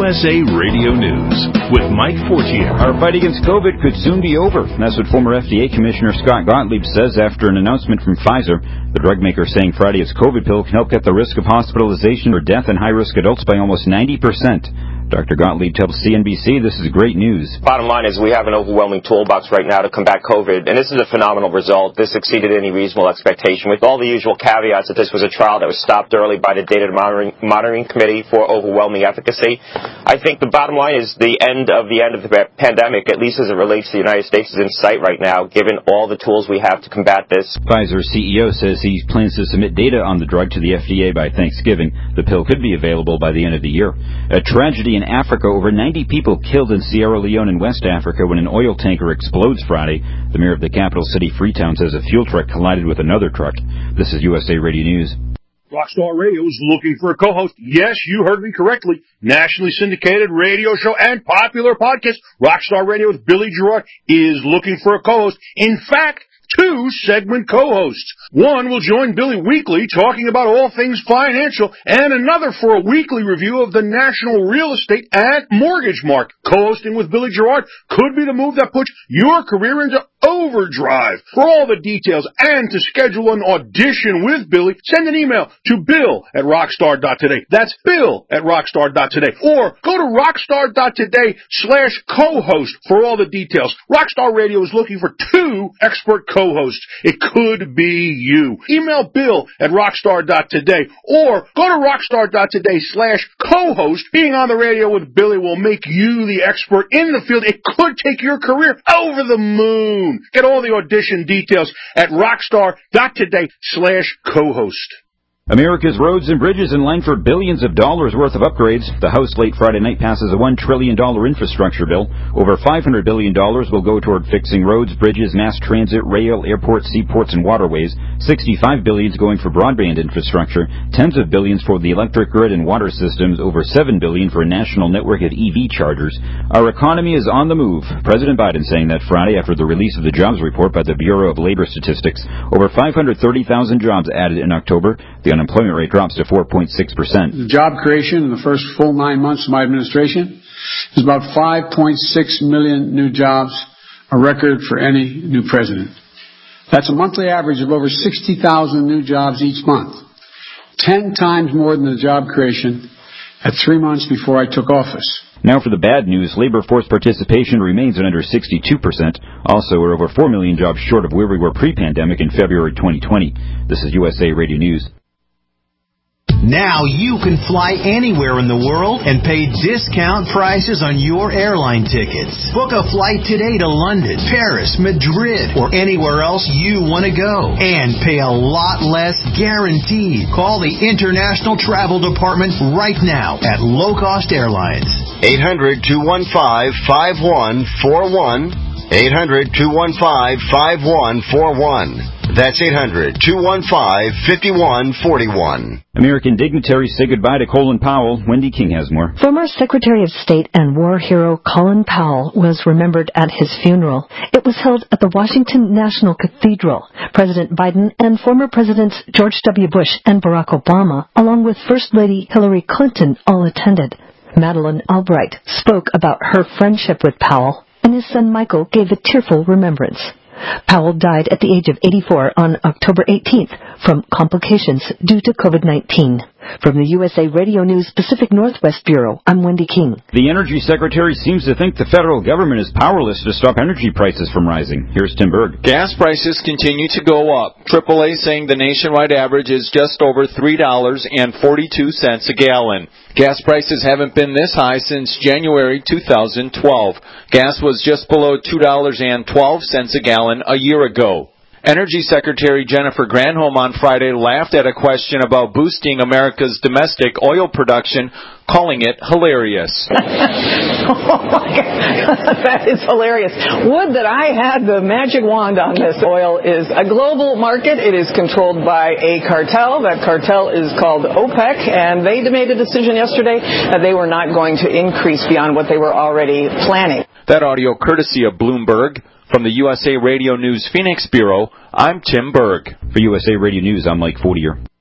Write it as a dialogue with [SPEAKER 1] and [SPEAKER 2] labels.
[SPEAKER 1] USA Radio News with Mike Fortier.
[SPEAKER 2] Our fight against COVID could soon be over. That's what former FDA Commissioner Scott Gottlieb says after an announcement from Pfizer. The drug maker saying Friday its COVID pill can help cut the risk of hospitalization or death in high-risk adults by almost 90%. Dr. Gottlieb tells CNBC this is great news.
[SPEAKER 3] Bottom line is we have an overwhelming toolbox right now to combat COVID, and this is a phenomenal result. This exceeded any reasonable expectation with all the usual caveats that this was a trial that was stopped early by the Data Monitoring Committee for overwhelming efficacy. I think the bottom line is the end of the pandemic, at least as it relates to the United States, is in sight right now, given all the tools we have to combat this.
[SPEAKER 2] Pfizer's CEO says he plans to submit data on the drug to the FDA by Thanksgiving. The pill could be available by the end of the year. A tragedy in Africa, over 90 people killed in Sierra Leone in West Africa when an oil tanker explodes Friday. The mayor of the capital city, Freetown, says a fuel truck collided with another truck. This is USA Radio News.
[SPEAKER 4] Rockstar Radio is looking for a co-host. Yes, you heard me correctly. Nationally syndicated radio show and popular podcast. Rockstar Radio with Billy Gerard is looking for a co-host. In fact, 2 segment co-hosts. One will join Billy weekly talking about all things financial, and another for a weekly review of the national real estate and mortgage market. Co-hosting with Billy Gerard could be the move that puts your career into overdrive. For all the details and to schedule an audition with Billy, send an email to bill@rockstar.today. That's bill@rockstar.today. Or go to rockstar.today/co-host for all the details. Rockstar Radio is looking for 2 expert co-hosts. It could be you. Email bill@rockstar.today or go to rockstar.today/co-host. Being on the radio with Billy will make you the expert in the field. It could take your career over the moon. Get all the audition details at rockstar.today/co-host.
[SPEAKER 2] America's roads and bridges in line for billions of dollars worth of upgrades. The House late Friday night passes a $1 trillion infrastructure bill. Over $500 billion will go toward fixing roads, bridges, mass transit, rail, airports, seaports, and waterways. $65 billion is going for broadband infrastructure. Tens of billions for the electric grid and water systems. Over $7 billion for a national network of EV chargers. Our economy is on the move. President Biden saying that Friday after the release of the jobs report by the Bureau of Labor Statistics. Over 530,000 jobs added in October. The unemployment rate drops to 4.6%.
[SPEAKER 5] The job creation in the first full 9 months of my administration is about 5.6 million new jobs, a record for any new president. That's a monthly average of over 60,000 new jobs each month, 10 times more than the job creation at 3 months before I took office.
[SPEAKER 2] Now for the bad news, labor force participation remains at under 62%. Also, we're over 4 million jobs short of where we were pre-pandemic in February 2020. This is USA Radio News.
[SPEAKER 6] Now you can fly anywhere in the world and pay discount prices on your airline tickets. Book a flight today to London, Paris, Madrid, or anywhere else you want to go. And pay a lot less guaranteed. Call the International Travel Department right now at Low Cost Airlines.
[SPEAKER 7] 800-215-5141. 800-215-5141. That's 800-215-5141.
[SPEAKER 2] American dignitaries say goodbye to Colin Powell. Wendy King has more.
[SPEAKER 8] Former Secretary of State and war hero Colin Powell was remembered at his funeral. It was held at the Washington National Cathedral. President Biden and former Presidents George W. Bush and Barack Obama, along with First Lady Hillary Clinton, all attended. Madeleine Albright spoke about her friendship with Powell, and his son Michael gave a tearful remembrance. Powell died at the age of 84 on October 18th from complications due to COVID-19. From the USA Radio News Pacific Northwest Bureau, I'm Wendy King.
[SPEAKER 2] The Energy Secretary seems to think the federal government is powerless to stop energy prices from rising. Here's Tim Berg.
[SPEAKER 9] Gas prices continue to go up. AAA saying the nationwide average is just over $3.42 a gallon. Gas prices haven't been this high since January 2012. Gas was just below $2.12 a gallon a year ago. Energy Secretary Jennifer Granholm on Friday laughed at a question about boosting America's domestic oil production, calling it hilarious.
[SPEAKER 10] Oh my God, that is hilarious. Would that I had the magic wand on this. Oil is a global market. It is controlled by a cartel. That cartel is called OPEC, and they made a decision yesterday that they were not going to increase beyond what they were already planning.
[SPEAKER 9] That audio courtesy of Bloomberg. From the USA Radio News Phoenix Bureau, I'm Tim Berg.
[SPEAKER 2] For USA Radio News, I'm Mike Fortier.